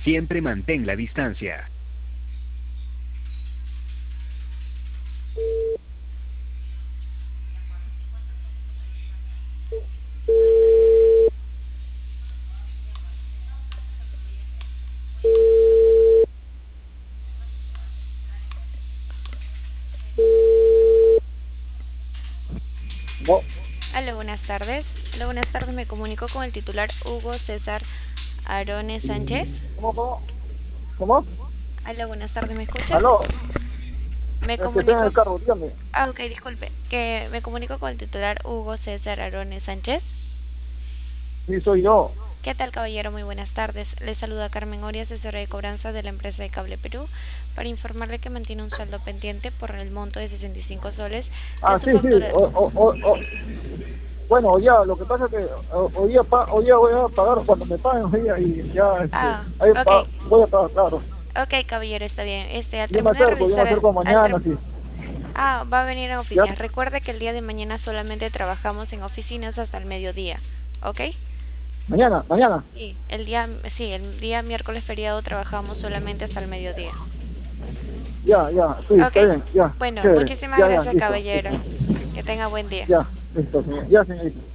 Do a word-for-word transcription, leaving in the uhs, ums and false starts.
Siempre mantén la distancia. No, Aló, buenas tardes. Aló, buenas tardes. Me comunico con el titular Hugo César Arones Sánchez. ¿cómo, cómo? ¿Cómo? Aló, buenas tardes. ¿Me escucha? ¿Aló? Me Es que estoy en comunico. el carro, dígame. Ah, ok, disculpe. Que me comunico con el titular Hugo César Arones Sánchez. Sí, soy yo. ¿Qué tal, caballero? Muy buenas tardes. Le saluda Carmen Oria, asesora de cobranza de la empresa de Cable Perú, para informarle que mantiene un saldo pendiente por el monto de sesenta y cinco soles de Ah, su sí, sí. factura. O, o, o, o- Bueno, ya, lo que pasa es que o- hoy día, pa- hoy día voy a pagar cuando me paguen, hoy día, y ya, este, Ah, ahí ok. pa- voy a pagar, claro. Ok, caballero, está bien. Este, al Yo me terminar de acerco, yo me realizar, acerco al mañana, ter- sí. Ah, va a venir a Ya, oficinas. Recuerde que el día de mañana solamente trabajamos en oficinas hasta el mediodía, ¿ok? mañana, mañana. Sí, el día, sí, el día miércoles feriado trabajamos solamente hasta el mediodía, Ya, ya, sí, ¿ok? está bien, ya, Bueno, chévere. muchísimas Ya, ya, gracias, listo, listo. caballero. Que tenga buen día. Ya, listo, señor. Ya, señorita.